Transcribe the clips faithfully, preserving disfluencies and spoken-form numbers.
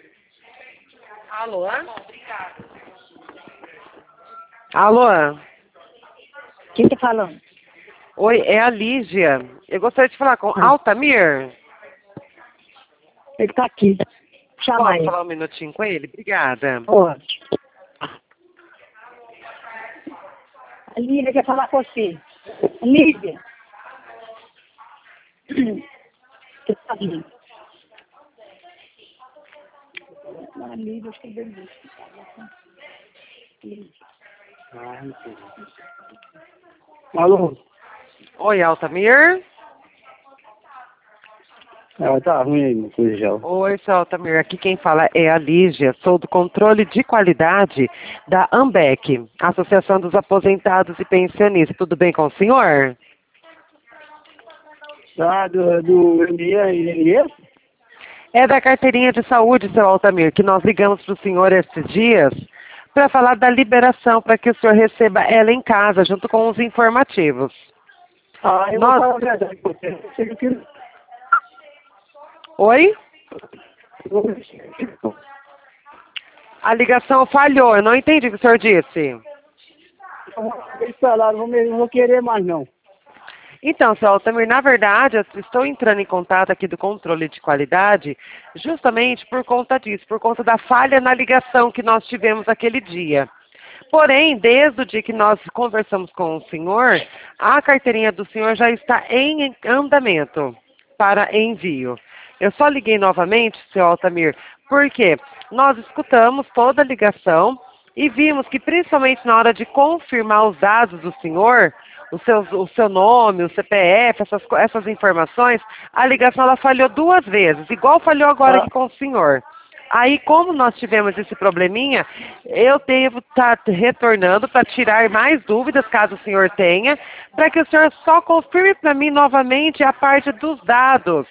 Alô? Alô? Quem tá falando? Oi, é a Lígia. Eu gostaria de falar com Ah, Altamir. ele tá aqui. Chama Posso ele. falar um minutinho com ele? Obrigada. Pode. A Lívia quer falar com você. Lívia. Você tá vindo. A Lívia, acho que é bem Alô? Oi, Altamir. Ela tá ruim aí, coisa já. Oi, seu Altamir. Aqui quem fala é a Lígia. Sou do controle de qualidade da AMBEC, Associação dos Aposentados e Pensionistas. Tudo bem com o senhor? Tá, do, do M I S? É da carteirinha de saúde, seu Altamir, que nós ligamos para o senhor esses dias para falar da liberação para que o senhor receba ela em casa, junto com os informativos. Ah, eu Nós... vou falar a verdade com você. Eu sei que eu Oi? vou A ligação falhou, eu não entendi o que o senhor disse. eles falaram, não vou, não vou querer mais não. Então, seu Altamir, na verdade, eu estou entrando em contato aqui do controle de qualidade justamente por conta disso, por conta da falha na ligação que nós tivemos aquele dia. Porém, desde o dia que nós conversamos com o senhor, a carteirinha do senhor já está em andamento para envio. Eu só liguei novamente, seu Altamir, porque nós escutamos toda a ligação e vimos que, principalmente na hora de confirmar os dados do senhor, o seu, o seu nome, o C P F, essas, co- essas informações, a ligação ela falhou duas vezes, igual falhou agora Ah, aqui com o senhor. Aí, como nós tivemos esse probleminha, eu devo estar retornando para tirar mais dúvidas, caso o senhor tenha, para que o senhor só confirme para mim novamente a parte dos dados.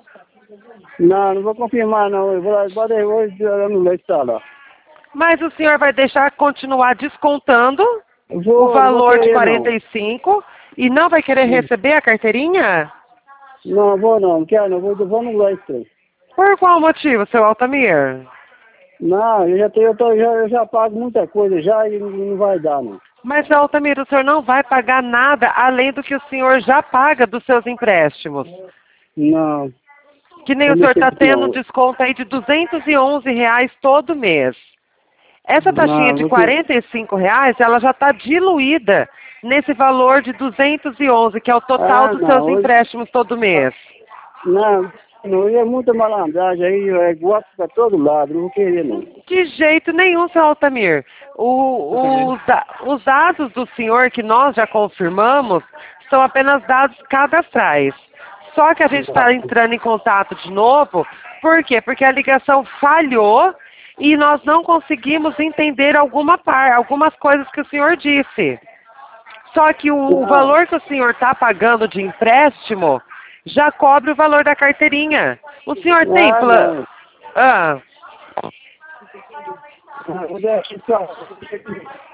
não, não vou confirmar não. Eu vou lá, bota aí hoje, eu não leite tá lá. Mas o senhor vai deixar continuar descontando Eu o vou, não vou valor de querer quarenta não. e cinco e não vai querer Hum. receber a carteirinha? Não, vou não, não quero não, vou, vou no leite. Por qual motivo, seu Altamir? Não, eu já, tenho, eu, tô, já, eu já pago muita coisa já e não, não vai dar não. Mas, seu Altamir, o senhor não vai pagar nada além do que o senhor já paga dos seus empréstimos. Não, Que nem vou o senhor mexer está com isso tendo um não. desconto aí de duzentos e onze reais todo mês. Essa taxinha Não, de vou ter... quarenta e cinco reais, ela já está diluída nesse valor de duzentos e onze, que é o total Ah, dos seus não, hoje... empréstimos todo mês. Não, não, é muita malandragem aí, é golpe pra todo lado, não vou querer não. De jeito nenhum, seu Altamir. O- os, da- os dados do senhor que nós já confirmamos são apenas dados cadastrais. Só que a gente está entrando em contato de novo, por quê? Porque a ligação falhou e nós não conseguimos entender alguma par, algumas coisas que o senhor disse. Só que o, o Não, valor que o senhor está pagando de empréstimo já cobre o valor da carteirinha. O senhor tem ah, plano... não. Ah, Ah, vou deixar só.